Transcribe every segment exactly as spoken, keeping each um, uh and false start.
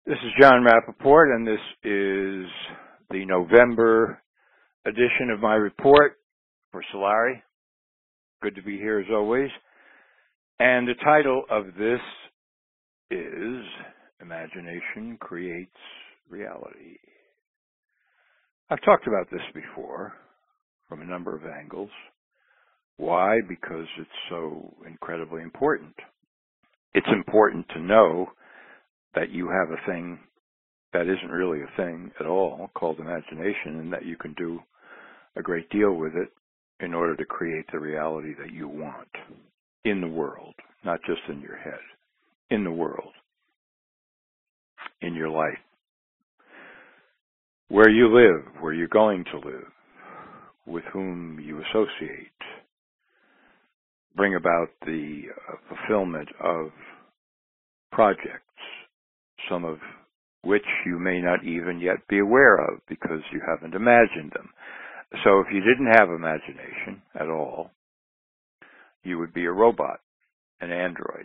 This is John Rappaport, and this is the November edition of my report for Solari. Good to be here as always. And the title of this is Imagination Creates Reality. I've talked about this before from a number of angles. Why? Because it's so incredibly important. It's important to know that you have a thing that isn't really a thing at all called imagination, and that you can do a great deal with it in order to create the reality that you want in the world, not just in your head, in the world, in your life, where you live, where you're going to live, with whom you associate, bring about the uh, fulfillment of projects, some of which you may not even yet be aware of because you haven't imagined them. So if you didn't have imagination at all, you would be a robot, an android.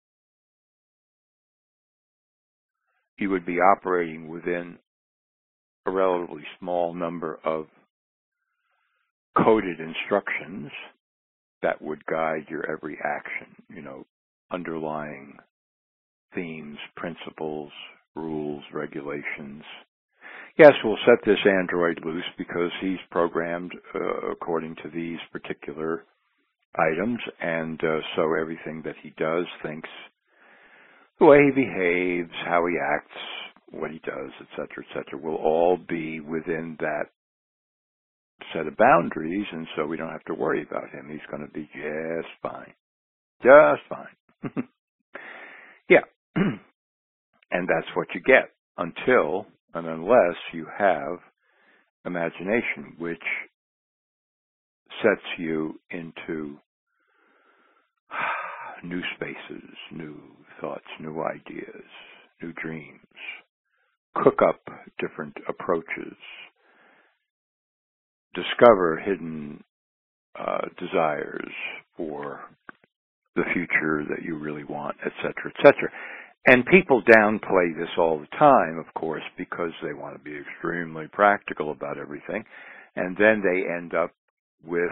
You would be operating within a relatively small number of coded instructions that would guide your every action, you know, underlying themes, principles, rules, regulations. Yes, we'll set this android loose because he's programmed uh, according to these particular items, and uh, so everything that he does, thinks, the way he behaves, how he acts, what he does, et cetera, et cetera, will all be within that set of boundaries, and so we don't have to worry about him. He's going to be just fine. Just fine. Yeah. And that's what you get until and unless you have imagination, which sets you into new spaces, new thoughts, new ideas, new dreams. Cook up different approaches. Discover hidden uh, desires for the future that you really want, et cetera, et cetera. And people downplay this all the time, of course, because they want to be extremely practical about everything. And then they end up with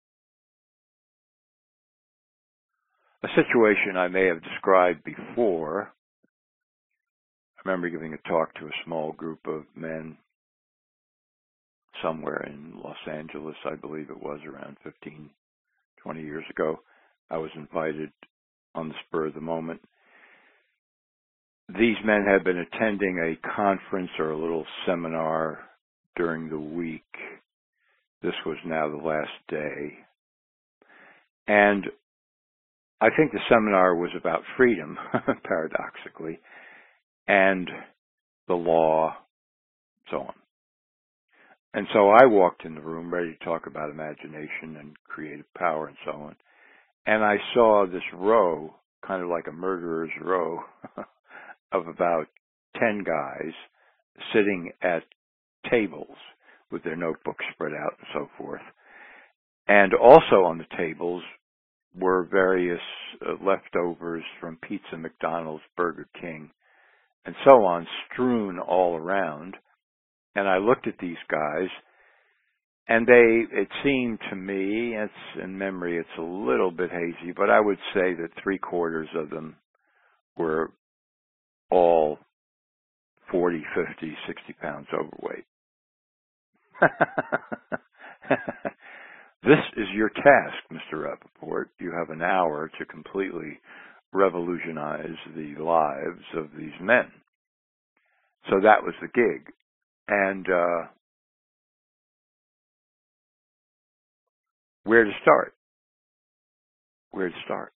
a situation I may have described before. I remember giving a talk to a small group of men somewhere in Los Angeles, I believe it was, around fifteen, twenty years ago. I was invited on the spur of the moment. These men had been attending a conference or a little seminar during the week. This was now the last day. And I think the seminar was about freedom, paradoxically, and the law, so on. And so I walked in the room ready to talk about imagination and creative power and so on. And I saw this row, kind of like a murderer's row, of about ten guys sitting at tables with their notebooks spread out and so forth. And also on the tables were various uh, leftovers from pizza, McDonald's, Burger King, and so on, strewn all around. And I looked at these guys, and they, it seemed to me, it's in memory, it's a little bit hazy, but I would say that three quarters of them were all forty, fifty, sixty pounds overweight. This is your task, Mister Rappaport. You have an hour to completely revolutionize the lives of these men. So that was the gig. And uh, where to start? Where to start?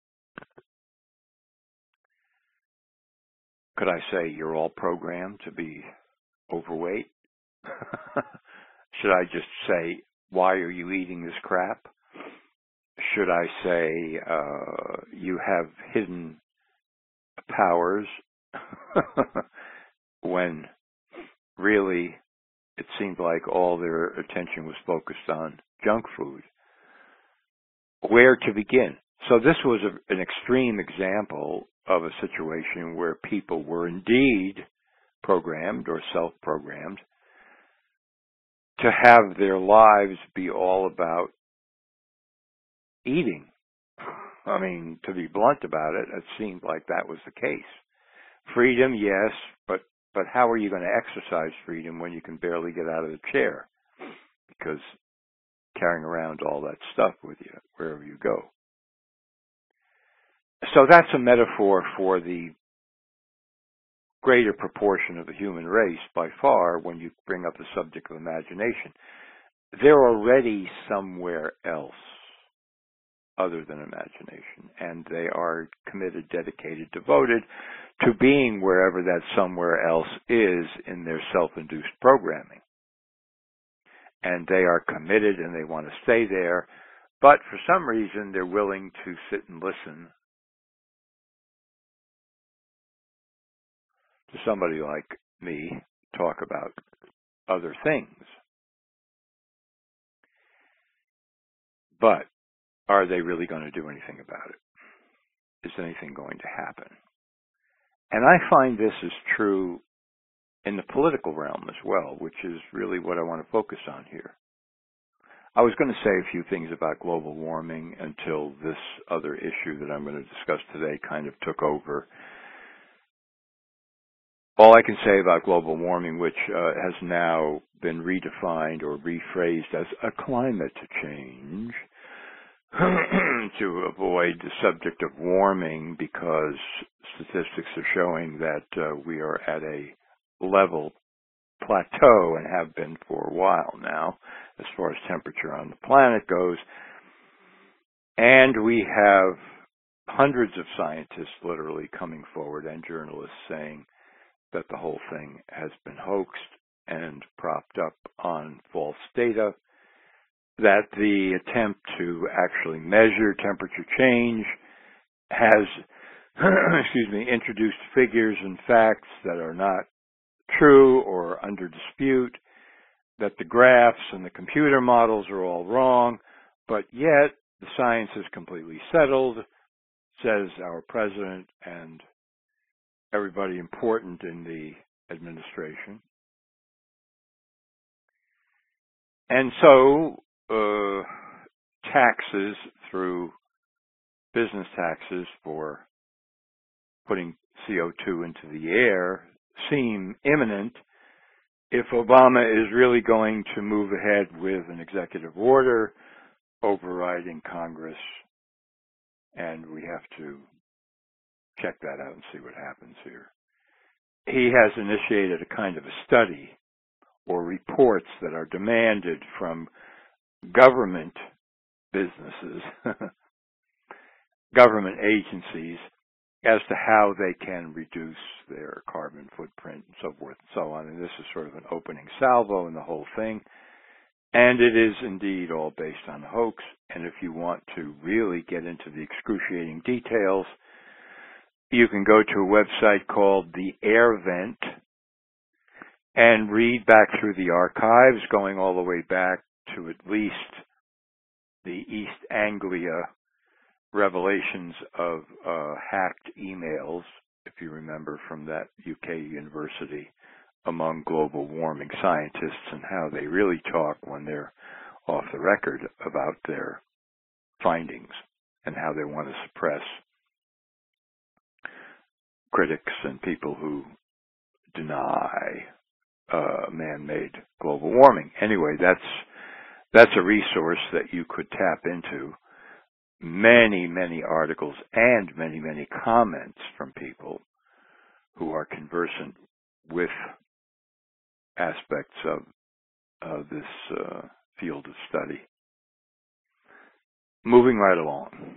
Could I say you're all programmed to be overweight? Should I just say, why are you eating this crap? Should I say, uh, you have hidden powers when really it seemed like all their attention was focused on junk food? Where to begin? So this was a, an extreme example of a situation where people were indeed programmed or self-programmed to have their lives be all about eating. I mean, to be blunt about it, it seemed like that was the case. Freedom, yes, but but how are you going to exercise freedom when you can barely get out of the chair? Because carrying around all that stuff with you wherever you go. So that's a metaphor for the greater proportion of the human race by far when you bring up the subject of imagination. They're already somewhere else other than imagination, and they are committed, dedicated, devoted to being wherever that somewhere else is in their self-induced programming. And they are committed and they want to stay there, but for some reason they're willing to sit and listen to somebody like me talk about other things. But are they really going to do anything about it? Is anything going to happen? And I find this is true in the political realm as well, which is really what I want to focus on here. I was going to say a few things about global warming until this other issue that I'm going to discuss today kind of took over. All I can say about global warming, which uh, has now been redefined or rephrased as a climate change, to avoid the subject of warming, because statistics are showing that uh, we are at a level plateau and have been for a while now as far as temperature on the planet goes. And we have hundreds of scientists literally coming forward and journalists saying that the whole thing has been hoaxed and propped up on false data, that the attempt to actually measure temperature change has, excuse me, introduced figures and facts that are not true or under dispute, that the graphs and the computer models are all wrong, but yet the science is completely settled, says our president and everybody important in the administration. And so uh, taxes through business taxes for putting C O two into the air seem imminent if Obama is really going to move ahead with an executive order overriding Congress, and we have to check that out and see what happens here. He has initiated a kind of a study or reports that are demanded from government businesses, government agencies, as to how they can reduce their carbon footprint and so forth and so on. And this is sort of an opening salvo in the whole thing. And it is indeed all based on hoax. And if you want to really get into the excruciating details, you can go to a website called The Air Vent and read back through the archives, going all the way back to at least the East Anglia revelations of uh, hacked emails, if you remember, from that U K university among global warming scientists, and how they really talk when they're off the record about their findings and how they want to suppress critics and people who deny uh, man-made global warming. Anyway, that's that's a resource that you could tap into. Many, many articles and many, many comments from people who are conversant with aspects of, of this uh, field of study. Moving right along.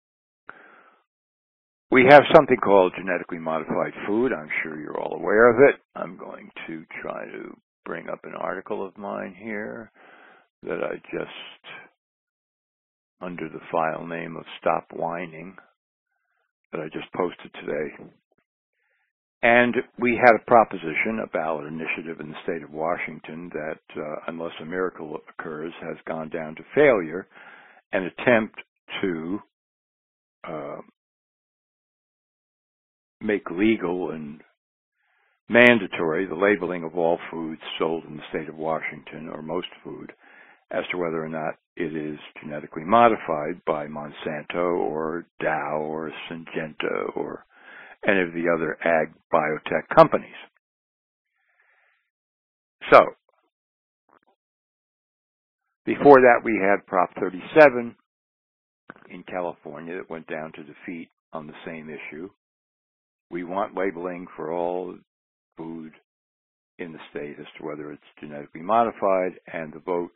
We have something called genetically modified food. I'm sure you're all aware of it. I'm going to try to bring up an article of mine here that I just, under the file name of Stop Whining, that I just posted today. And we had a proposition, a ballot initiative in the state of Washington that, uh, unless a miracle occurs, has gone down to failure, an attempt to uh, make legal and mandatory the labeling of all foods sold in the state of Washington, or most food, as to whether or not it is genetically modified by Monsanto or Dow or Syngenta or any of the other ag biotech companies. So, before that we had Prop thirty-seven in California that went down to defeat on the same issue. We want labeling for all food in the state as to whether it's genetically modified, and the vote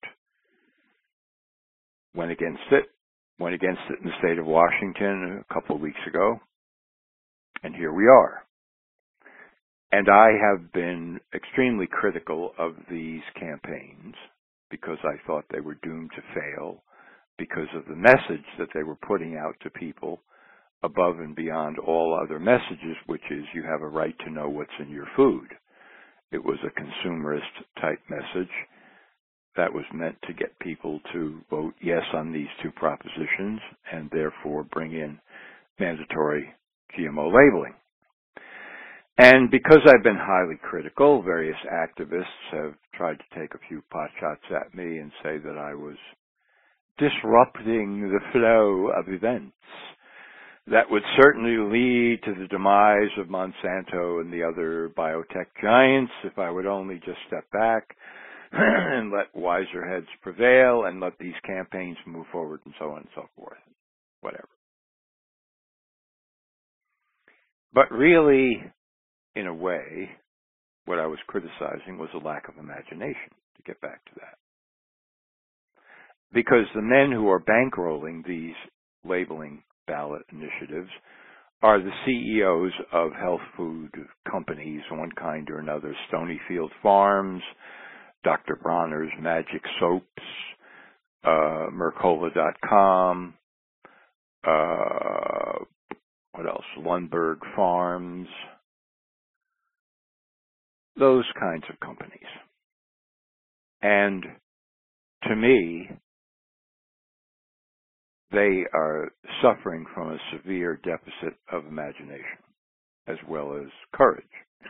went against it, went against it in the state of Washington a couple of weeks ago, and here we are. And I have been extremely critical of these campaigns because I thought they were doomed to fail because of the message that they were putting out to people above and beyond all other messages, which is you have a right to know what's in your food. It was a consumerist type message that was meant to get people to vote yes on these two propositions and therefore bring in mandatory G M O labeling. And because I've been highly critical, various activists have tried to take a few pot shots at me and say that I was disrupting the flow of events that would certainly lead to the demise of Monsanto and the other biotech giants if I would only just step back and let wiser heads prevail and let these campaigns move forward and so on and so forth, whatever. But really, in a way, what I was criticizing was a lack of imagination, to get back to that. Because the men who are bankrolling these labeling ballot initiatives are the C E Os of health food companies, one kind or another, Stonyfield Farms, Doctor Bronner's Magic Soaps, uh, Mercola dot com, uh, what else, Lundberg Farms, those kinds of companies. And to me, they are suffering from a severe deficit of imagination, as well as courage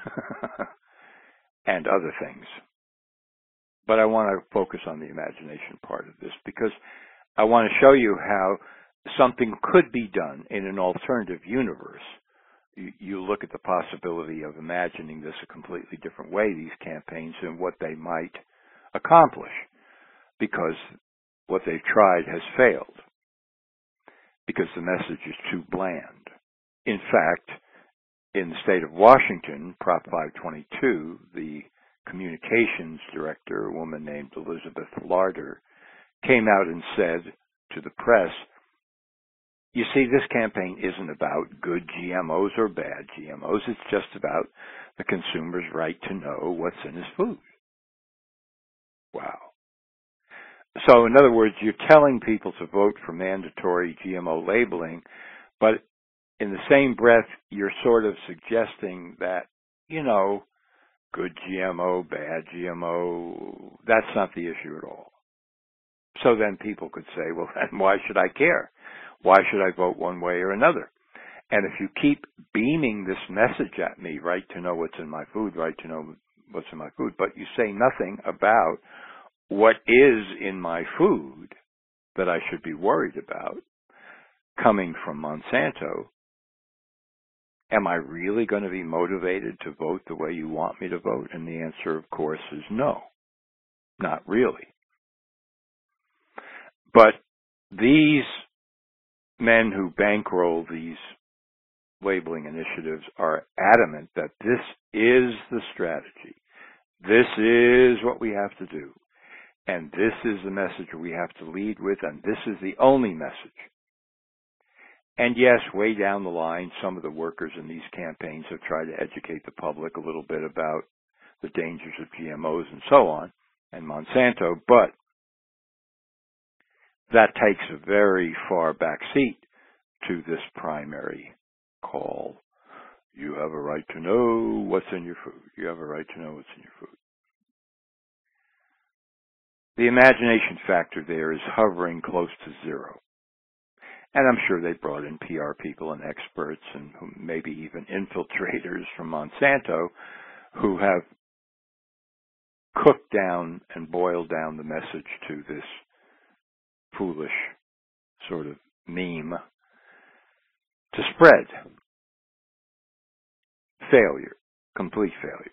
and other things. But I want to focus on the imagination part of this because I want to show you how something could be done in an alternative universe. You, you look at the possibility of imagining this a completely different way, these campaigns, and what they might accomplish, because what they've tried has failed, because the message is too bland. In fact, in the state of Washington, Prop five twenty-two, the communications director, a woman named Elizabeth Larder, came out and said to the press, you see, this campaign isn't about good G M Os or bad G M Os. It's just about the consumer's right to know what's in his food. Wow. So, in other words, you're telling people to vote for mandatory G M O labeling, but in the same breath, you're sort of suggesting that, you know, good G M O, bad G M O, that's not the issue at all. So then people could say, well, then why should I care? Why should I vote one way or another? And if you keep beaming this message at me, right to know what's in my food, right to know what's in my food, but you say nothing about what is in my food that I should be worried about coming from Monsanto, am I really going to be motivated to vote the way you want me to vote? And the answer, of course, is no, not really. But these men who bankroll these labeling initiatives are adamant that this is the strategy. This is what we have to do. And this is the message we have to lead with, and this is the only message. And yes, way down the line, some of the workers in these campaigns have tried to educate the public a little bit about the dangers of G M Os and so on, and Monsanto, but that takes a very far back seat to this primary call. You have a right to know what's in your food. You have a right to know what's in your food. The imagination factor there is hovering close to zero. And I'm sure they brought in P R people and experts and maybe even infiltrators from Monsanto, who have cooked down and boiled down the message to this foolish sort of meme to spread. Failure, complete failure.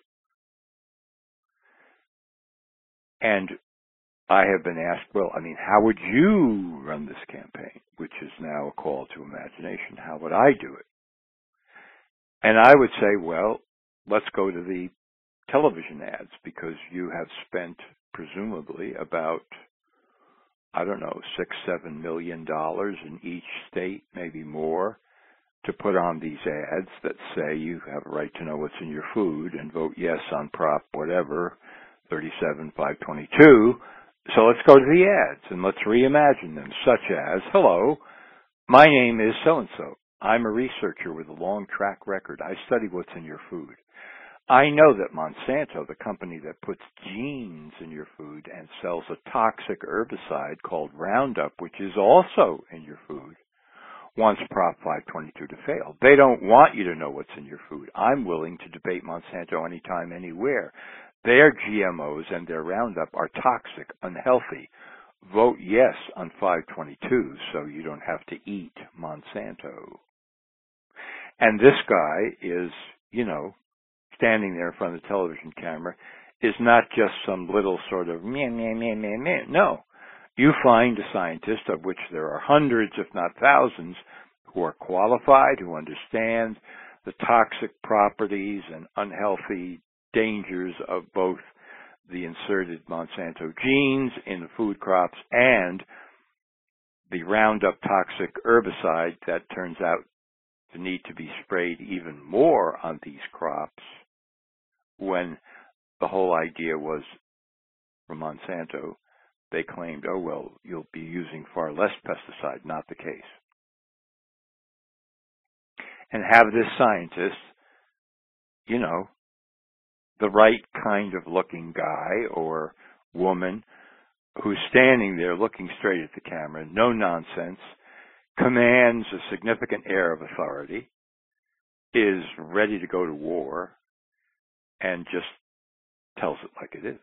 And I have been asked, well, I mean, how would you run this campaign, which is now a call to imagination? How would I do it? And I would say, well, let's go to the television ads, because you have spent presumably about, I don't know, six, seven million dollars in each state, maybe more, to put on these ads that say you have a right to know what's in your food and vote yes on Prop whatever, thirty-seven five twenty-two. So let's go to the ads and let's reimagine them, such as, hello, my name is so-and-so. I'm a researcher with a long track record. I study what's in your food. I know that Monsanto, the company that puts genes in your food and sells a toxic herbicide called Roundup, which is also in your food, wants Prop five twenty-two to fail. They don't want you to know what's in your food. I'm willing to debate Monsanto anytime, anywhere. Their G M Os and their Roundup are toxic, unhealthy. Vote yes on five twenty-two so you don't have to eat Monsanto. And this guy is, you know, standing there in front of the television camera, is not just some little sort of meh, meh, meh, meh, meh. No. You find a scientist, of which there are hundreds, if not thousands, who are qualified, who understand the toxic properties and unhealthy dangers of both the inserted Monsanto genes in the food crops and the Roundup toxic herbicide that turns out to need to be sprayed even more on these crops, when the whole idea was, from Monsanto, they claimed, oh, well, you'll be using far less pesticide. Not the case. And have this scientist, you know, the right kind of looking guy or woman who's standing there looking straight at the camera, no nonsense, commands a significant air of authority, is ready to go to war, and just tells it like it is.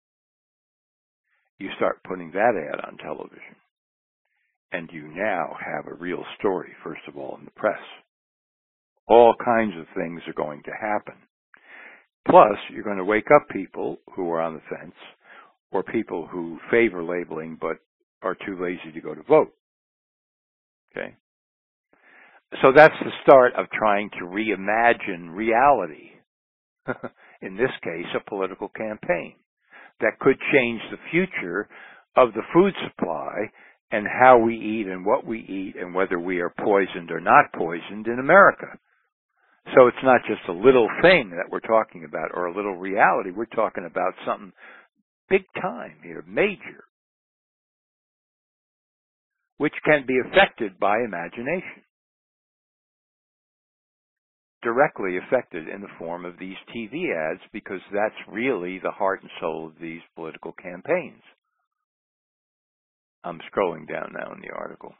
You start putting that ad on television, and you now have a real story, first of all, in the press. All kinds of things are going to happen. Plus, you're going to wake up people who are on the fence, or people who favor labeling but are too lazy to go to vote. Okay? So that's the start of trying to reimagine reality. In this case, a political campaign that could change the future of the food supply and how we eat and what we eat and whether we are poisoned or not poisoned in America. So it's not just a little thing that we're talking about or a little reality. We're talking about something big time here, major, which can be affected by imagination. Directly affected in the form of these T V ads, because that's really the heart and soul of these political campaigns. I'm scrolling down now in the article.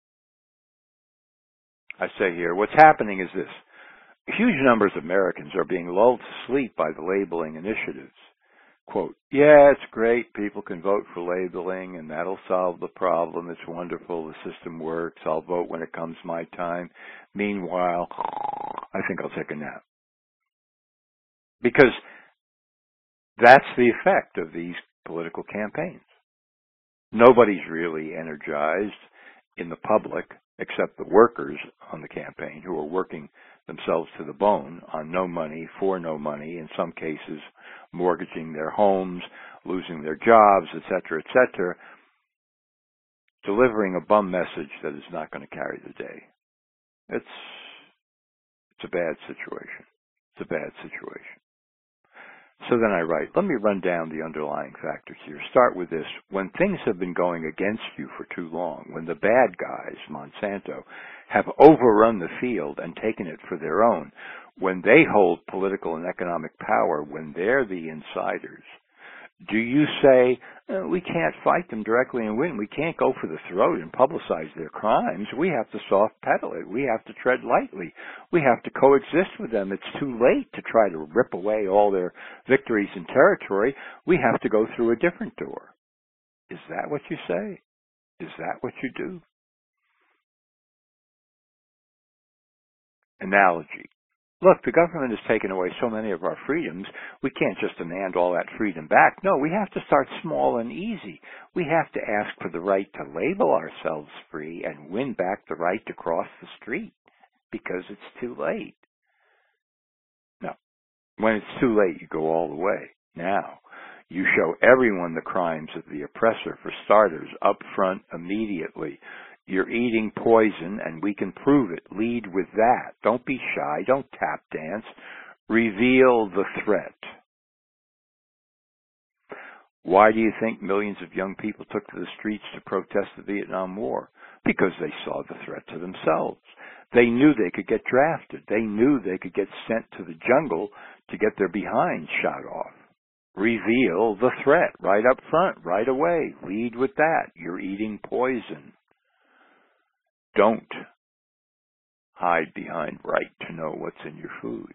I say here, what's happening is this. Huge numbers of Americans are being lulled to sleep by the labeling initiatives. Quote, yeah, it's great. People can vote for labeling, and that'll solve the problem. It's wonderful. The system works. I'll vote when it comes my time. Meanwhile, I think I'll take a nap. Because that's the effect of these political campaigns. Nobody's really energized in the public except the workers on the campaign who are working themselves to the bone on no money, for no money, in some cases mortgaging their homes, losing their jobs, et cetera, et cetera, delivering a bum message that is not going to carry the day. It's, it's a bad situation. It's a bad situation. So then I write, let me run down the underlying factors here. Start with this. When things have been going against you for too long, when the bad guys, Monsanto, have overrun the field and taken it for their own, when they hold political and economic power, when they're the insiders, Do you say, uh, we can't fight them directly and win. We can't go for the throat and publicize their crimes. We have to soft pedal it. We have to tread lightly. We have to coexist with them. It's too late to try to rip away all their victories and territory. We have to go through a different door. Is that what you say? Is that what you do? Analogy. Look, the government has taken away so many of our freedoms, we can't just demand all that freedom back. No, we have to start small and easy. We have to ask for the right to label ourselves free and win back the right to cross the street, because it's too late. No. When it's too late, you go all the way. Now, you show everyone the crimes of the oppressor, for starters, up front, immediately. You're eating poison, and we can prove it. Lead with that. Don't be shy. Don't tap dance. Reveal the threat. Why do you think millions of young people took to the streets to protest the Vietnam War? Because they saw the threat to themselves. They knew they could get drafted. They knew they could get sent to the jungle to get their behinds shot off. Reveal the threat right up front, right away. Lead with that. You're eating poison. Don't hide behind right to know what's in your food.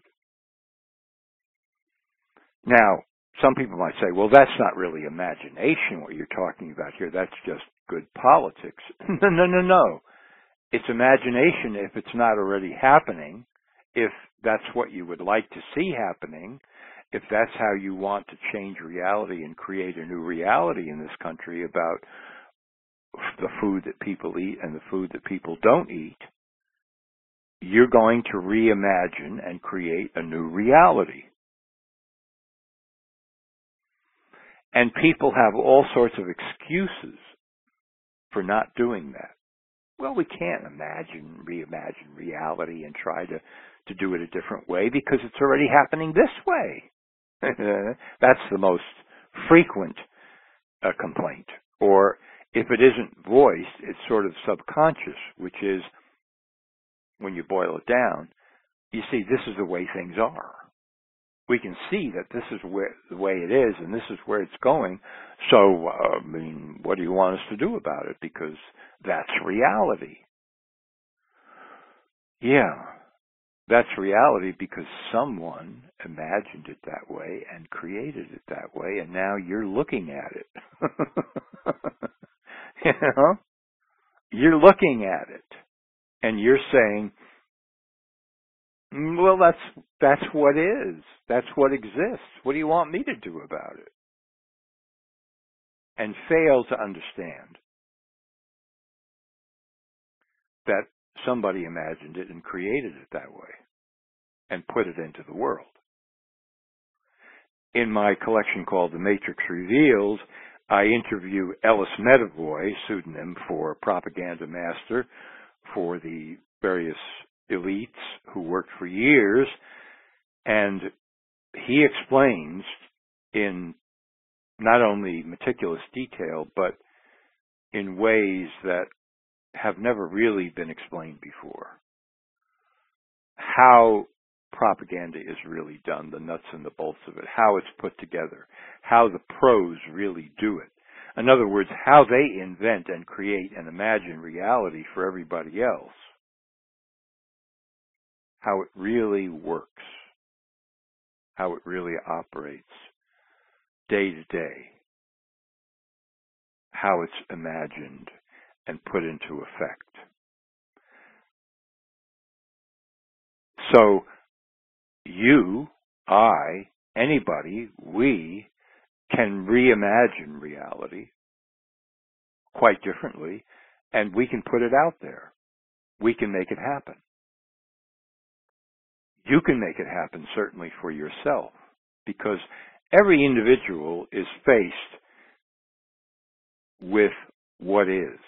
Now, some people might say, well, that's not really imagination, what you're talking about here. That's just good politics. No, no, no, no. It's imagination if it's not already happening, if that's what you would like to see happening, if that's how you want to change reality and create a new reality in this country about the food that people eat and the food that people don't eat, you're going to reimagine and create a new reality. And people have all sorts of excuses for not doing that. Well, we can't imagine, reimagine reality and try to, to do it a different way because it's already happening this way. That's the most frequent uh, complaint. Or if it isn't voiced, it's sort of subconscious, which is, when you boil it down, you see, this is the way things are. We can see that this is where, the way it is, and this is where it's going. So, uh, I mean, what do you want us to do about it? Because that's reality. Yeah, that's reality because someone imagined it that way and created it that way, and now you're looking at it. You know? You're looking at it, and you're saying, well, that's that's what is. That's what exists. What do you want me to do about it? And fail to understand that somebody imagined it and created it that way and put it into the world. In my collection called The Matrix Revealed, I interview Ellis Medavoy, pseudonym for propaganda master for the various elites who worked for years, and he explains in not only meticulous detail, but in ways that have never really been explained before, how propaganda is really done, the nuts and the bolts of it, how it's put together, how the pros really do it. In other words, how they invent and create and imagine reality for everybody else. How it really works, how it really operates day to day, how it's imagined and put into effect. So you, I, anybody, we can reimagine reality quite differently, and we can put it out there. We can make it happen. You can make it happen, certainly, for yourself, because every individual is faced with what is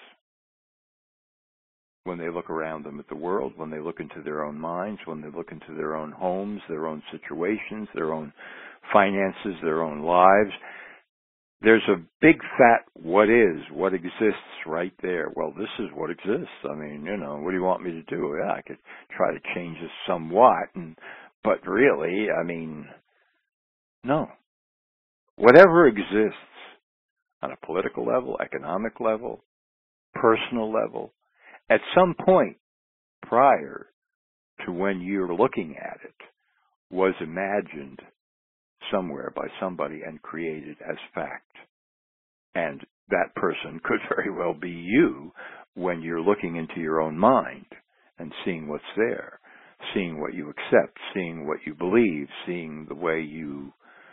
when they look around them at the world, when they look into their own minds, when they look into their own homes, their own situations, their own finances, their own lives. There's a big fat what is, what exists right there. Well, this is what exists. I mean, you know, what do you want me to do? Yeah, I could try to change this somewhat, and, but really, I mean, no. Whatever exists on a political level, economic level, personal level, at some point prior to when you're looking at it, was imagined somewhere by somebody and created as fact. And that person could very well be you when you're looking into your own mind and seeing what's there, seeing what you accept, seeing what you believe, seeing the way you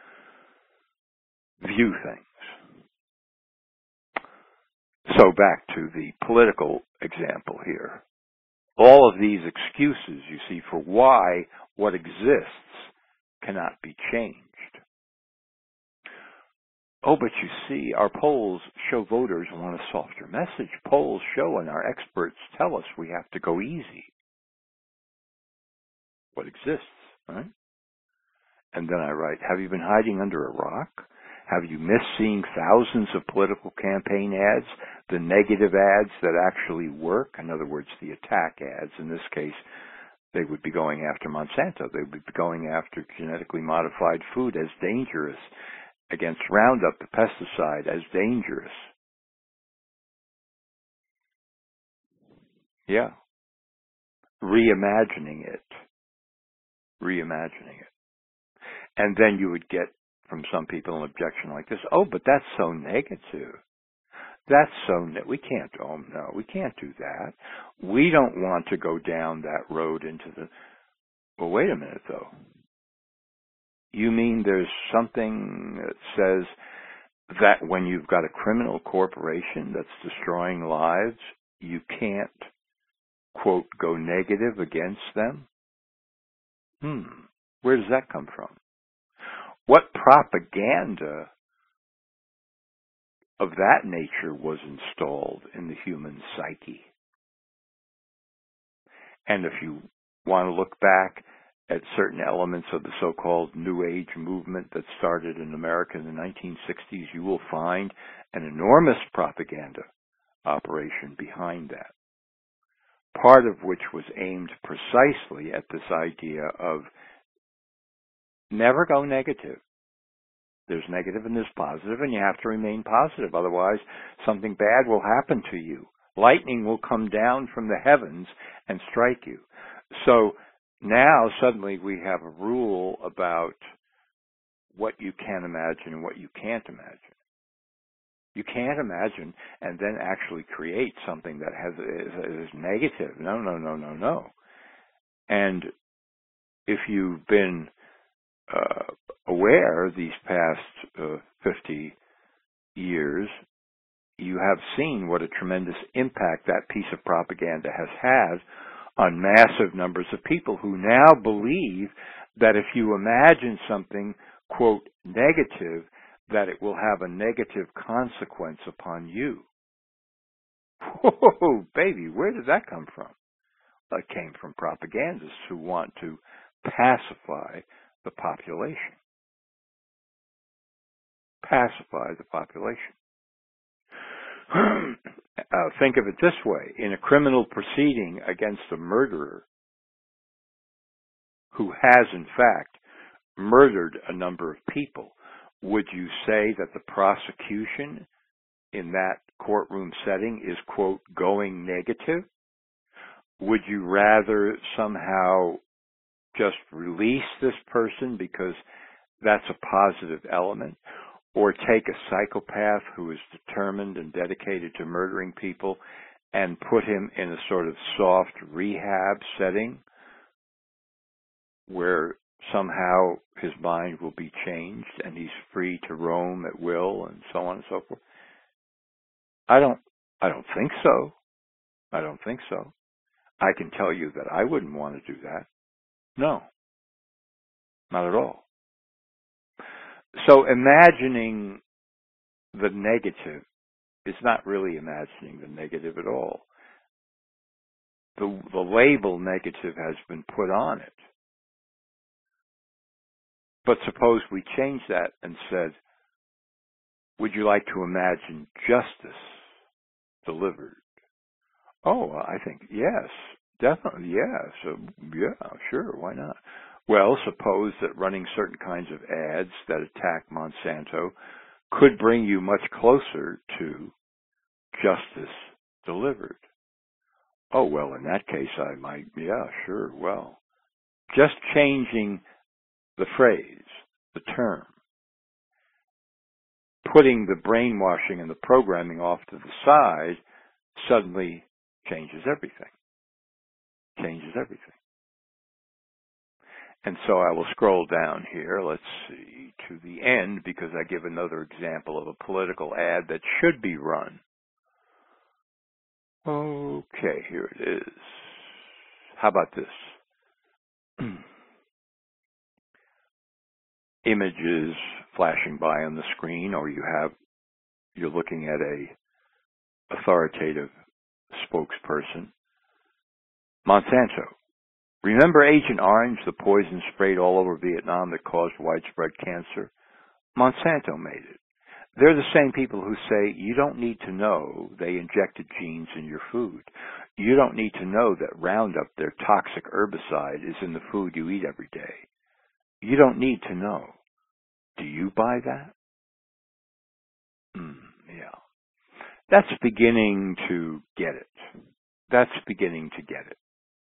view things. So back to the political example here. All of these excuses you see for why what exists cannot be changed. Oh, but you see, our polls show voters want a softer message. Polls show and our experts tell us we have to go easy. What exists, right? And then I write, have you been hiding under a rock? Have you missed seeing thousands of political campaign ads, the negative ads that actually work? In other words, the attack ads. In this case, they would be going after Monsanto. They would be going after genetically modified food as dangerous, against Roundup, the pesticide, as dangerous. Yeah. Reimagining it. Reimagining it. And then you would get from some people an objection like this, oh, but that's so negative. That's so, ne- we can't, oh no, we can't do that. We don't want to go down that road into the, well, wait a minute though. You mean there's something that says that when you've got a criminal corporation that's destroying lives, you can't, quote, go negative against them? Hmm, where does that come from? What propaganda of that nature was installed in the human psyche? And if you want to look back at certain elements of the so-called New Age movement that started in America in the nineteen sixties, you will find an enormous propaganda operation behind that, part of which was aimed precisely at this idea of never go negative. There's negative and there's positive, and you have to remain positive. Otherwise, something bad will happen to you. Lightning will come down from the heavens and strike you. So now suddenly we have a rule about what you can imagine and what you can't imagine. You can't imagine and then actually create something that has is, is negative. No, no, no, no, no. And if you've been uh, aware these past uh, fifty years, you have seen what a tremendous impact that piece of propaganda has had on massive numbers of people who now believe that if you imagine something, quote, negative, that it will have a negative consequence upon you. Whoa, baby, where did that come from? Well, it came from propagandists who want to pacify the population. Pacify the population. uh, think of it this way. In a criminal proceeding against a murderer who has, in fact, murdered a number of people, would you say that the prosecution in that courtroom setting is, quote, going negative? Would you rather somehow just release this person because that's a positive element? Or take a psychopath who is determined and dedicated to murdering people and put him in a sort of soft rehab setting where somehow his mind will be changed and he's free to roam at will and so on and so forth? I don't, I don't think so. I don't think so. I can tell you that I wouldn't want to do that. No, not at all. So imagining the negative is not really imagining the negative at all. The, the label negative has been put on it. But suppose we change that and said, would you like to imagine justice delivered? Oh, I think yes, definitely yes. Uh, yeah, sure, why not? Well, suppose that running certain kinds of ads that attack Monsanto could bring you much closer to justice delivered. Oh, well, in that case, I might, yeah, sure, well. Just changing the phrase, the term, putting the brainwashing and the programming off to the side suddenly changes everything. Changes everything. And so I will scroll down here, let's see, to the end, because I give another example of a political ad that should be run. Okay, here it is. How about this? Images flashing by on the screen, or you have, you're looking at a authoritative spokesperson. Monsanto. Remember Agent Orange, the poison sprayed all over Vietnam that caused widespread cancer? Monsanto made it. They're the same people who say you don't need to know they injected genes in your food. You don't need to know that Roundup, their toxic herbicide, is in the food you eat every day. You don't need to know. Do you buy that? Mm, yeah. That's beginning to get it. That's beginning to get it.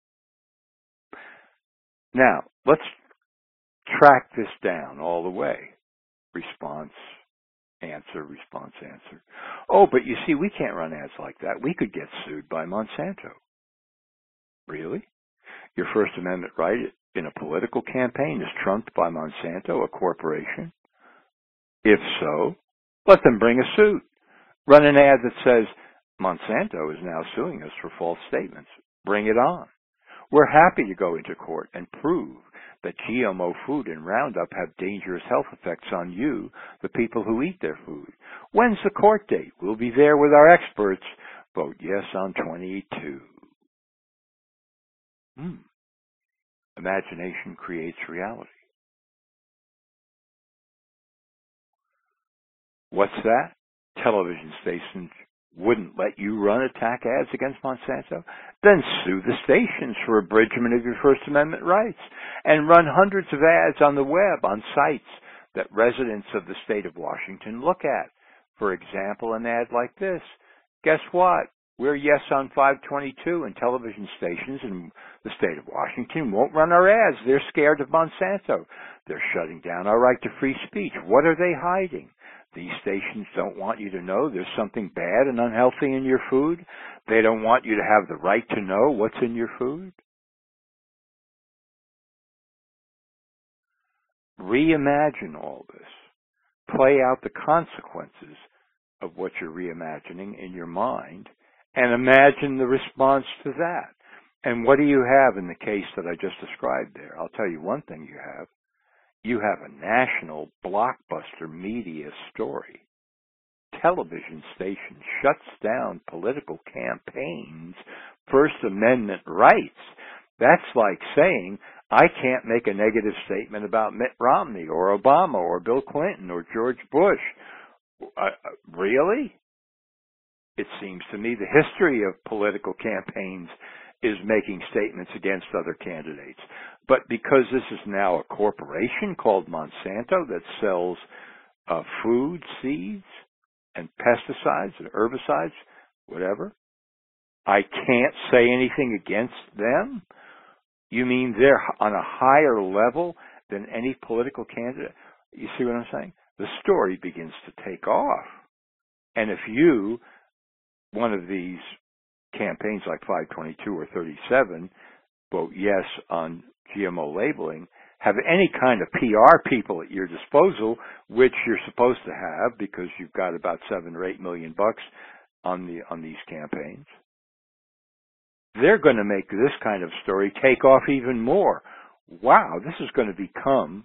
Now, let's track this down all the way. Response, answer, response, answer. Oh, but you see, we can't run ads like that. We could get sued by Monsanto. Really? Your First Amendment right in a political campaign is trumped by Monsanto, a corporation? If so, let them bring a suit. Run an ad that says, Monsanto is now suing us for false statements. Bring it on. We're happy to go into court and prove that G M O food and Roundup have dangerous health effects on you, the people who eat their food. When's the court date? We'll be there with our experts. Vote yes on twenty-two. Hmm. Imagination creates reality. What's that? Television stations wouldn't let you run attack ads against Monsanto? Then sue the stations for abridgment of your First Amendment rights and run hundreds of ads on the web on sites that residents of the state of Washington look at. For example, an ad like this. Guess what? We're yes on five twenty-two, and television stations in the state of Washington won't run our ads. They're scared of Monsanto. They're shutting down our right to free speech. What are they hiding? These stations don't want you to know there's something bad and unhealthy in your food. They don't want you to have the right to know what's in your food. Reimagine all this. Play out the consequences of what you're reimagining in your mind and imagine the response to that. And what do you have in the case that I just described there? I'll tell you one thing you have. You have a national blockbuster media story. Television station shuts down political campaigns' First Amendment rights. That's like saying, I can't make a negative statement about Mitt Romney or Obama or Bill Clinton or George Bush. Uh, really? It seems to me the history of political campaigns is making statements against other candidates. But because this is now a corporation called Monsanto that sells uh, food, seeds, and pesticides and herbicides, whatever, I can't say anything against them? You mean they're on a higher level than any political candidate? You see what I'm saying? The story begins to take off. And if you, one of these campaigns like five twenty-two or thirty-seven, vote yes on G M O labeling, have any kind of P R people at your disposal, which you're supposed to have because you've got about seven or eight million bucks on the on these campaigns, they're going to make this kind of story take off even more. Wow, this is going to become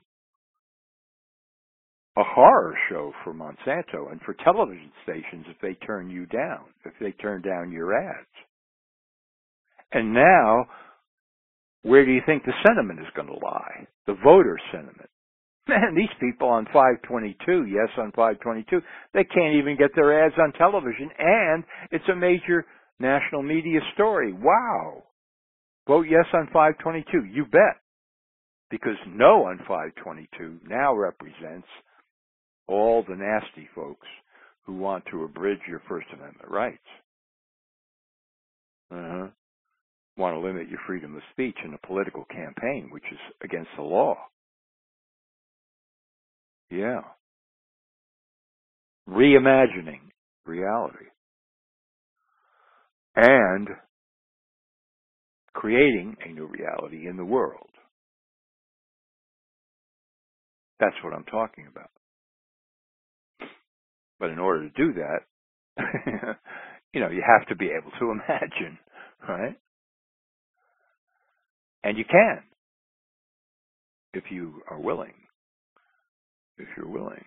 a horror show for Monsanto and for television stations if they turn you down, if they turn down your ads. And now, where do you think the sentiment is going to lie? The voter sentiment. Man, these people on five twenty-two, yes on five twenty-two, they can't even get their ads on television, and it's a major national media story. Wow. Vote yes on five twenty-two. You bet. because no on five twenty-two now represents all the nasty folks who want to abridge your First Amendment rights. Uh-huh. Want to limit your freedom of speech in a political campaign, which is against the law. Yeah. Reimagining reality. And creating a new reality in the world. That's what I'm talking about. But in order to do that, you know, you have to be able to imagine, right? And you can, if you are willing. If you're willing.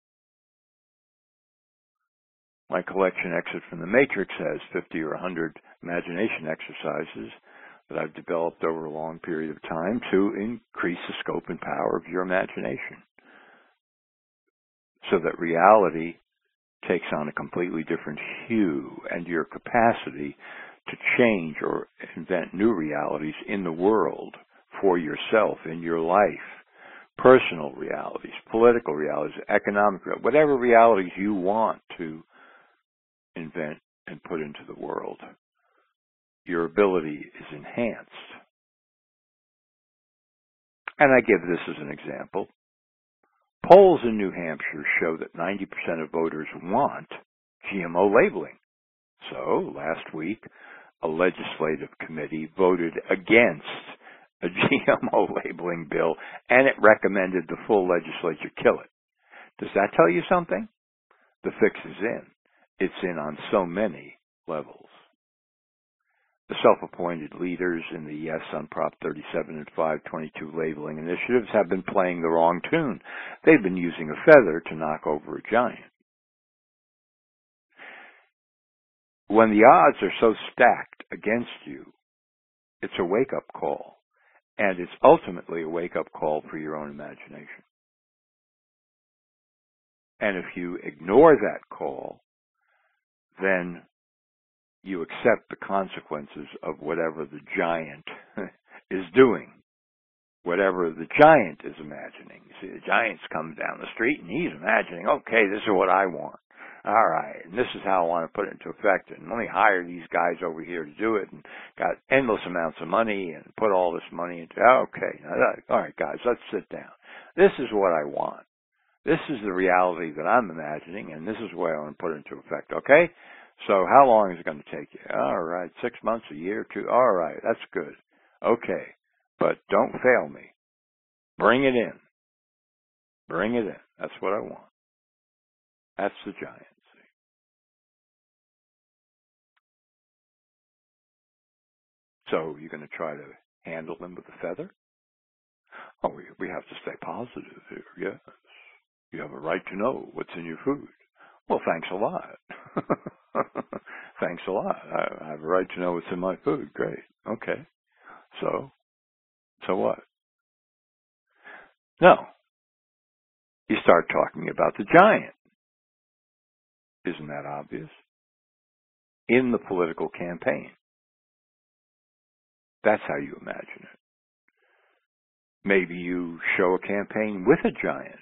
My collection Exit from the Matrix has fifty or one hundred imagination exercises that I've developed over a long period of time to increase the scope and power of your imagination so that reality takes on a completely different hue, and your capacity to change or invent new realities in the world for yourself, in your life, personal realities, political realities, economic realities, whatever realities you want to invent and put into the world, your ability is enhanced. And I give this as an example. Polls in New Hampshire show that ninety percent of voters want G M O labeling. So, last week, a legislative committee voted against a G M O labeling bill, and it recommended the full legislature kill it. Does that tell you something? The fix is in. It's in on so many levels. The self-appointed leaders in the Yes on Prop thirty-seven and five twenty-two labeling initiatives have been playing the wrong tune. They've been using a feather to knock over a giant. When the odds are so stacked against you, it's a wake-up call. And it's ultimately a wake-up call for your own imagination. And if you ignore that call, then you accept the consequences of whatever the giant is doing, whatever the giant is imagining. You see, the giant's coming down the street and he's imagining, okay, this is what I want. All right, and this is how I want to put it into effect, and let me hire these guys over here to do it, and got endless amounts of money, and put all this money into, okay, now that, all right, guys, let's sit down. This is what I want. This is the reality that I'm imagining, and this is what I want to put into effect, okay? So how long is it going to take you? All right, six months, a year, two. All right, that's good. Okay, but don't fail me. Bring it in. Bring it in. That's what I want. That's the giant. See? So you're going to try to handle them with a feather? Oh, we, we have to stay positive here. Yes. You have a right to know what's in your food. Well, thanks a lot. Thanks a lot. I, I have a right to know what's in my food. Great. Okay. So, so what? No. You start talking about the giant. Isn't that obvious? In the political campaign. That's how you imagine it. Maybe you show a campaign with a giant.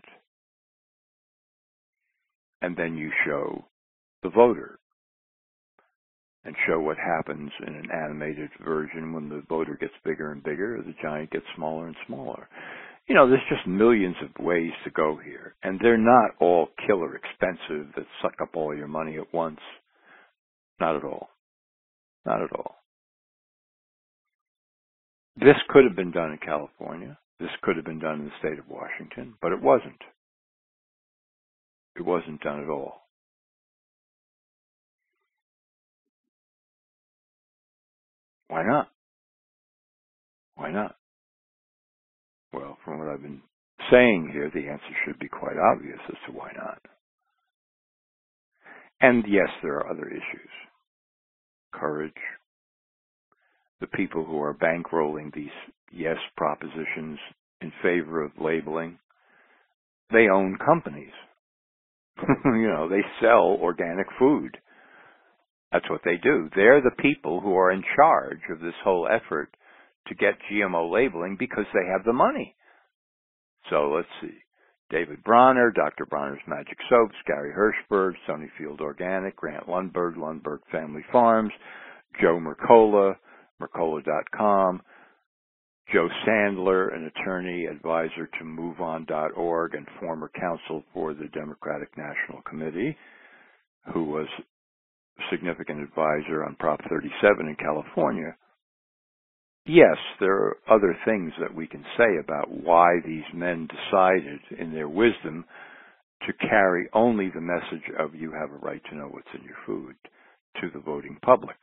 And then you show the voter. And show what happens in an animated version when the voter gets bigger and bigger, or the giant gets smaller and smaller. You know, there's just millions of ways to go here. And they're not all killer expensive that suck up all your money at once. Not at all. Not at all. This could have been done in California. This could have been done in the state of Washington, but it wasn't. It wasn't done at all. Why not? Why not? Well, from what I've been saying here, the answer should be quite obvious as to why not. And yes, there are other issues. Courage. The people who are bankrolling these yes propositions in favor of labeling, they own companies. You know, they sell organic food. That's what they do. They're the people who are in charge of this whole effort to get G M O labeling because they have the money. So let's see. David Bronner, Doctor Bronner's Magic Soaps, Gary Hirschberg, Stonyfield Organic, Grant Lundberg, Lundberg Family Farms, Joe Mercola, Mercola dot com, Joe Sandler, an attorney, advisor to move on dot org and former counsel for the Democratic National Committee, who was a significant advisor on Prop thirty-seven in California. Yes, there are other things that we can say about why these men decided, in their wisdom, to carry only the message of you have a right to know what's in your food to the voting public.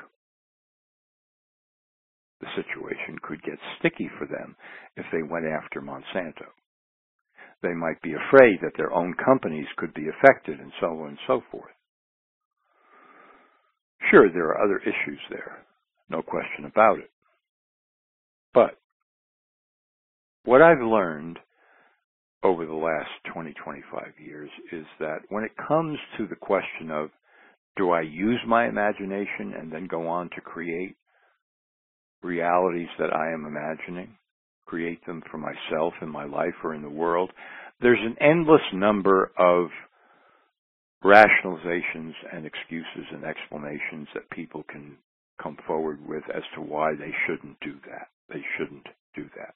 The situation could get sticky for them if they went after Monsanto. They might be afraid that their own companies could be affected, and so on and so forth. Sure, there are other issues there, no question about it. But what I've learned over the last twenty, twenty-five years is that when it comes to the question of, do I use my imagination and then go on to create realities that I am imagining, create them for myself in my life or in the world, there's an endless number of rationalizations and excuses and explanations that people can come forward with as to why they shouldn't do that. They shouldn't do that.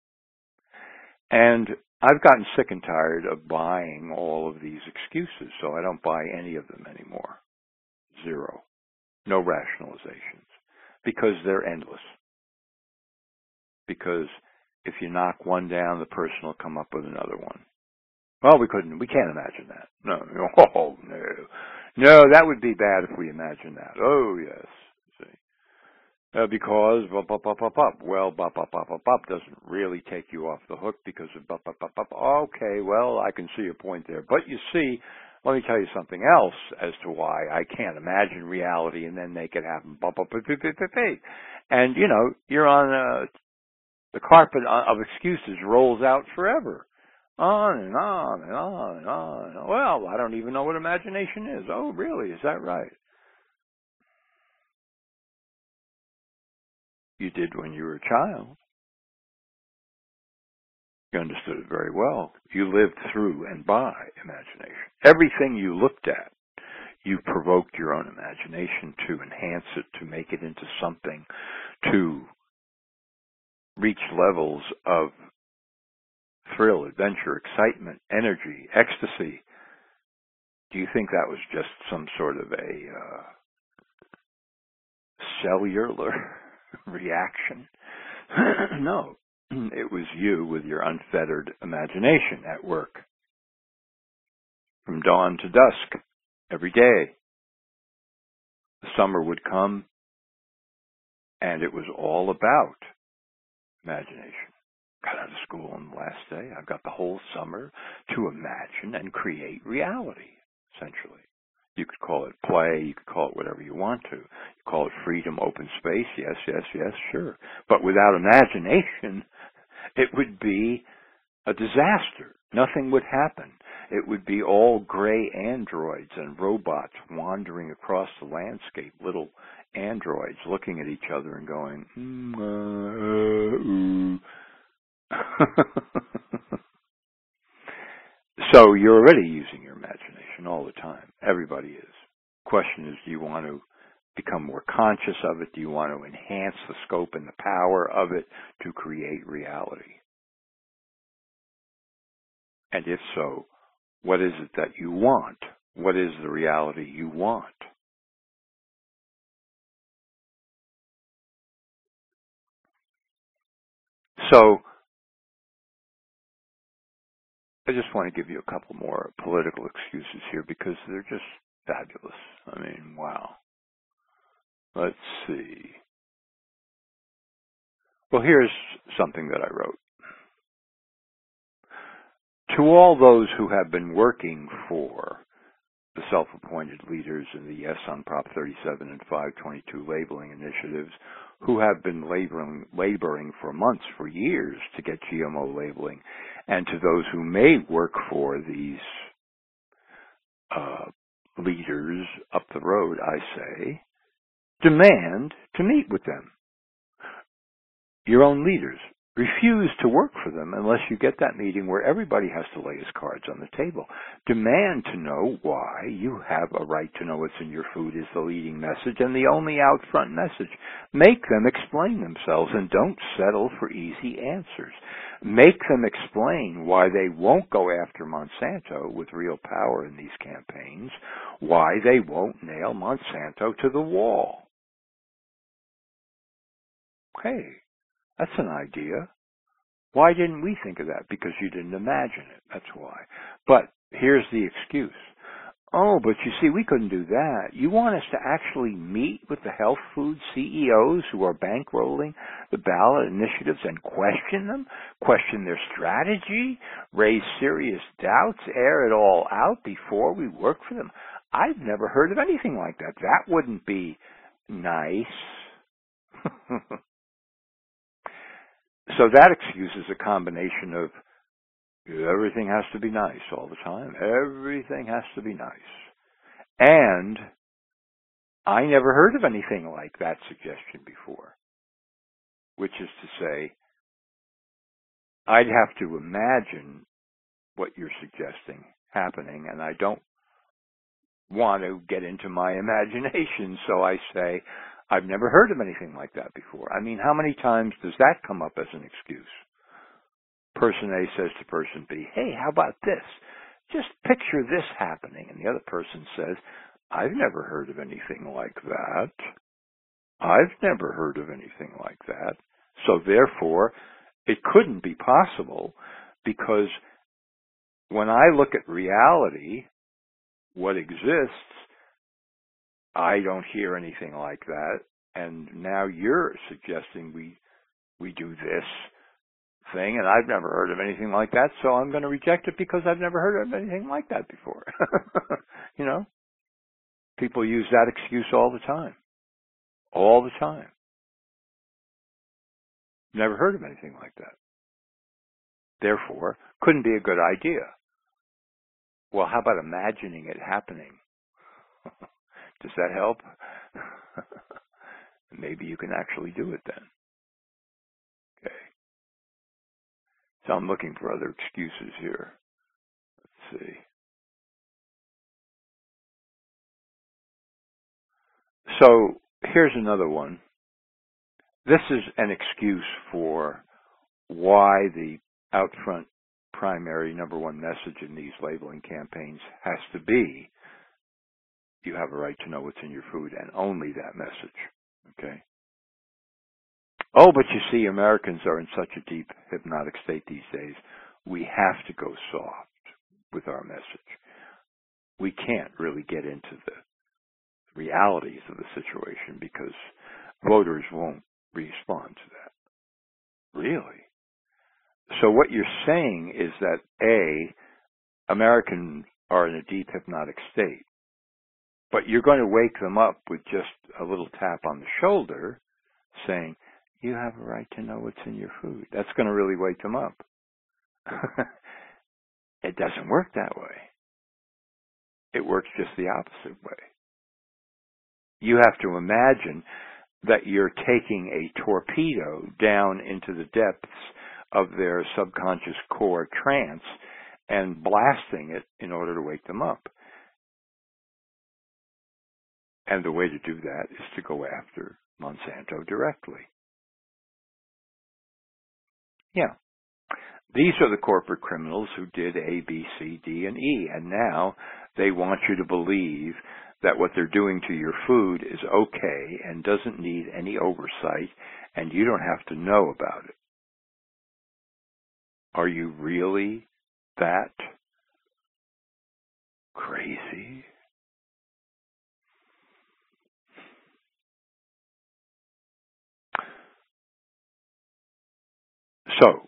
And I've gotten sick and tired of buying all of these excuses, so I don't buy any of them anymore. Zero. No rationalizations. Because they're endless. Because if you knock one down, the person will come up with another one. Well, we couldn't, we can't imagine that. No, oh, no. No, that would be bad if we imagined that. Oh, yes. See. Uh, because, bop, bop, bop, bop, bop. Well, bop, bop, bop, bop, bop doesn't really take you off the hook because of bop, bop, bop, bop. Okay, well, I can see your point there. But you see, let me tell you something else as to why I can't imagine reality and then make it happen. Bop, bop, bop, bop, bop, bop. And, you know, you're on uh, the carpet of excuses rolls out forever. On and on and on and on. Well, I don't even know what imagination is. Oh, really? Is that right? You did when you were a child. You understood it very well. You lived through and by imagination. Everything you looked at, you provoked your own imagination to enhance it, to make it into something, to reach levels of thrill, adventure, excitement, energy, ecstasy. Do you think that was just some sort of a uh, cellular reaction? No. It was you with your unfettered imagination at work. From dawn to dusk, every day. The summer would come, and it was all about imagination. Got out of school on the last day. I've got the whole summer to imagine and create reality, essentially. You could call it play. You could call it whatever you want to. You call it freedom, open space. Yes, yes, yes, sure. But without imagination, it would be a disaster. Nothing would happen. It would be all gray androids and robots wandering across the landscape, little androids looking at each other and going, mm, uh, uh, So you're already using your imagination all the time. Everybody is. Question is, do you want to become more conscious of it? Do you want to enhance the scope and the power of it to create reality? And if so, what is it that you want? What is the reality you want? So I just want to give you a couple more political excuses here because they're just fabulous. I mean, wow. Let's see. Well, here's something that I wrote. To all those who have been working for the self-appointed leaders in the Yes on Prop thirty-seven and five twenty-two labeling initiatives, who have been laboring, laboring for months, for years, to get G M O labeling, and to those who may work for these uh, leaders up the road, I say, demand to meet with them. Your own leaders. Refuse to work for them unless you get that meeting where everybody has to lay his cards on the table. Demand to know why you have a right to know what's in your food is the leading message and the only out front message. Make them explain themselves and don't settle for easy answers. Make them explain why they won't go after Monsanto with real power in these campaigns, why they won't nail Monsanto to the wall. Hey, that's an idea. Why didn't we think of that? Because you didn't imagine it. That's why. But here's the excuse. Oh, but you see, we couldn't do that. You want us to actually meet with the health food C E Os who are bankrolling the ballot initiatives and question them, question their strategy, raise serious doubts, air it all out before we work for them? I've never heard of anything like that. That wouldn't be nice. So that excuse is a combination of everything has to be nice all the time. Everything has to be nice. And I never heard of anything like that suggestion before, which is to say, I'd have to imagine what you're suggesting happening, and I don't want to get into my imagination, so I say, I've never heard of anything like that before. I mean, how many times does that come up as an excuse? Person A says to person B, hey, how about this? Just picture this happening. And the other person says, I've never heard of anything like that. I've never heard of anything like that. So therefore, it couldn't be possible, because when I look at reality, what exists, I don't hear anything like that, and now you're suggesting we we do this thing, and I've never heard of anything like that, so I'm going to reject it because I've never heard of anything like that before. You know? People use that excuse all the time. All the time. Never heard of anything like that. Therefore, couldn't be a good idea. Well, how about imagining it happening? Does that help? Maybe you can actually do it then. Okay. So I'm looking for other excuses here. Let's see. So here's another one. This is an excuse for why the out front primary number one message in these labeling campaigns has to be, you have a right to know what's in your food, and only that message. Okay? Oh, but you see, Americans are in such a deep hypnotic state these days, we have to go soft with our message. We can't really get into the realities of the situation because voters won't respond to that. Really? So what you're saying is that, A, Americans are in a deep hypnotic state, but you're going to wake them up with just a little tap on the shoulder saying, you have a right to know what's in your food. That's going to really wake them up. It doesn't work that way. It works just the opposite way. You have to imagine that you're taking a torpedo down into the depths of their subconscious core trance and blasting it in order to wake them up. And the way to do that is to go after Monsanto directly. Yeah. These are the corporate criminals who did A, B, C, D, and E, and now they want you to believe that what they're doing to your food is okay and doesn't need any oversight, and you don't have to know about it. Are you really that crazy? So,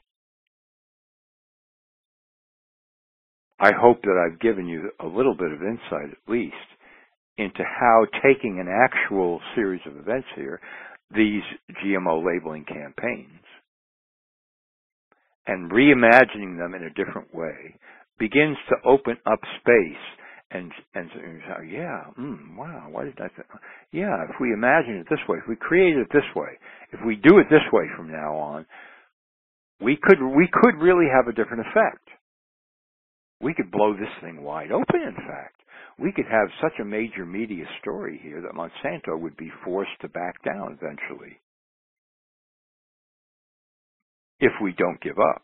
I hope that I've given you a little bit of insight, at least, into how taking an actual series of events here, these G M O labeling campaigns, and reimagining them in a different way, begins to open up space and, and, and yeah, mm, wow, why did I think? Yeah, if we imagine it this way, if we create it this way, if we do it this way from now on, we could we could really have a different effect. We could blow this thing wide open, in fact. We could have such a major media story here that Monsanto would be forced to back down eventually if we don't give up.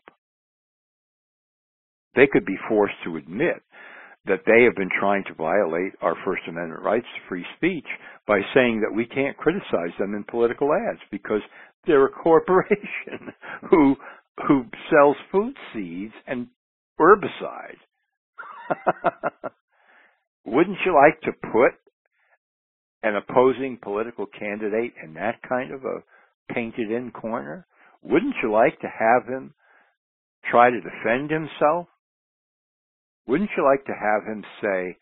They could be forced to admit that they have been trying to violate our First Amendment rights to free speech by saying that we can't criticize them in political ads because they're a corporation who who sells food seeds and herbicide. Wouldn't you like to put an opposing political candidate in that kind of a painted-in corner? Wouldn't you like to have him try to defend himself? Wouldn't you like to have him say,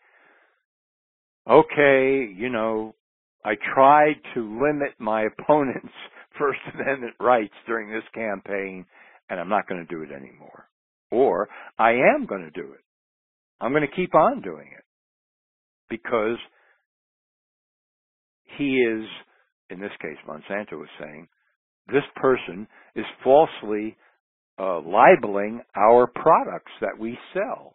okay, you know, I tried to limit my opponent's First Amendment rights during this campaign, and I'm not going to do it anymore. Or, I am going to do it. I'm going to keep on doing it. Because he is, in this case, Monsanto was saying, this person is falsely uh, libeling our products that we sell.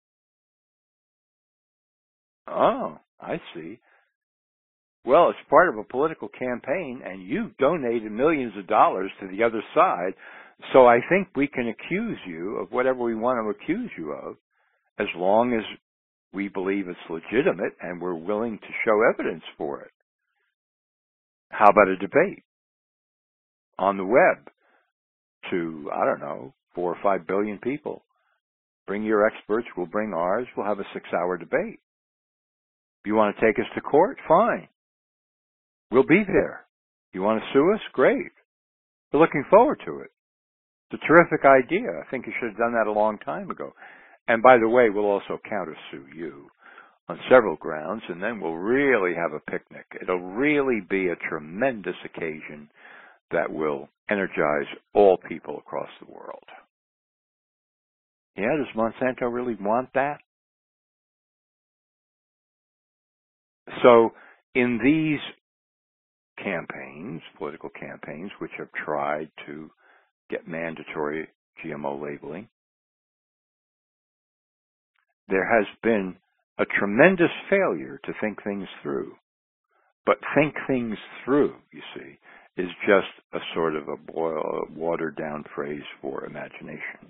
Oh, I see. Well, it's part of a political campaign, and you donated millions of dollars to the other side, so I think we can accuse you of whatever we want to accuse you of, as long as we believe it's legitimate and we're willing to show evidence for it. How about a debate on the web to, I don't know, four or five billion people? Bring your experts, we'll bring ours, we'll have a six-hour debate. If you want to take us to court, fine. We'll be there. You want to sue us? Great. We're looking forward to it. It's a terrific idea. I think you should have done that a long time ago. And by the way, we'll also countersue you on several grounds, and then we'll really have a picnic. It'll really be a tremendous occasion that will energize all people across the world. Yeah, does Monsanto really want that? So in these campaigns, political campaigns, which have tried to get mandatory G M O labeling, there has been a tremendous failure to think things through. But think things through, you see, is just a sort of a boil, watered down phrase for imagination.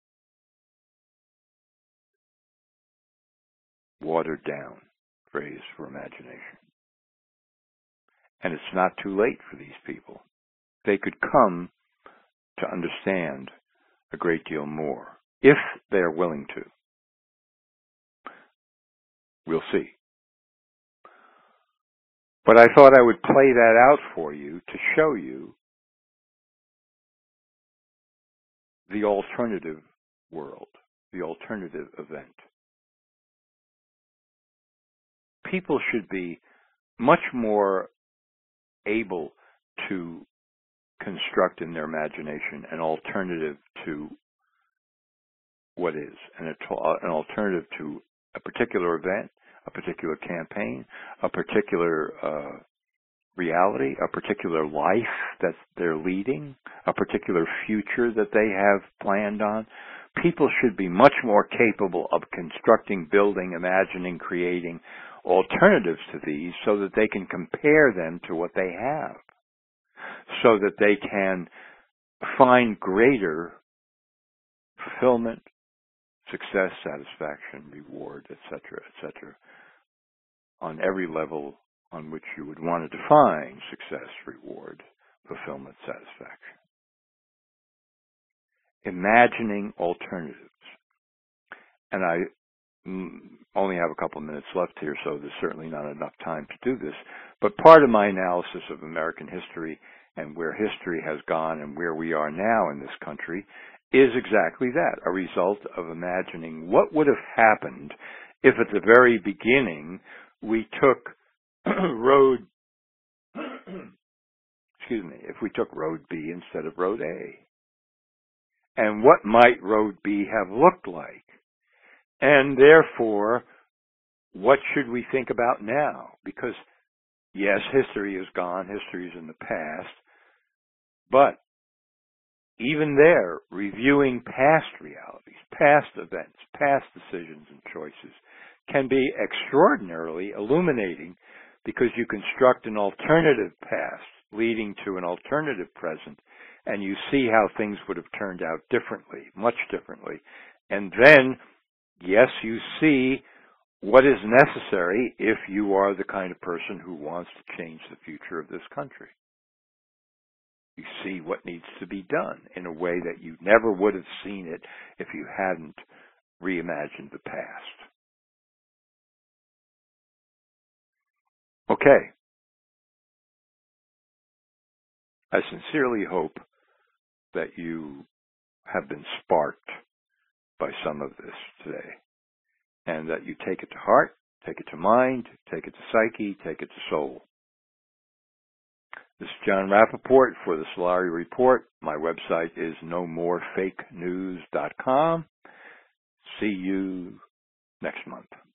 Watered down phrase for imagination. And it's not too late for these people. They could come to understand a great deal more if they're willing to. We'll see. But I thought I would play that out for you to show you the alternative world, the alternative event. People should be much more able to construct in their imagination an alternative to what is, an, an alternative to a particular event, a particular campaign, a particular uh, reality, a particular life that they're leading, a particular future that they have planned on. People should be much more capable of constructing, building, imagining, creating alternatives to these so that they can compare them to what they have, so that they can find greater fulfillment, success, satisfaction, reward, et cetera, et cetera, on every level on which you would want to define success, reward, fulfillment, satisfaction. Imagining alternatives. And I only have a couple of minutes left here, so there's certainly not enough time to do this. But part of my analysis of American history and where history has gone and where we are now in this country is exactly that, a result of imagining what would have happened if at the very beginning we took road, excuse me, if we took road B instead of road A. And what might road B have looked like? And therefore, what should we think about now? Because, yes, history is gone, history is in the past, but even there, reviewing past realities, past events, past decisions and choices can be extraordinarily illuminating because you construct an alternative past leading to an alternative present, and you see how things would have turned out differently, much differently. And then, yes, you see what is necessary if you are the kind of person who wants to change the future of this country. You see what needs to be done in a way that you never would have seen it if you hadn't reimagined the past. Okay. I sincerely hope that you have been sparked by some of this today, and that you take it to heart, take it to mind, take it to psyche, take it to soul. This is John Rappaport for the Solari Report. My website is no more fake news dot com. See you next month.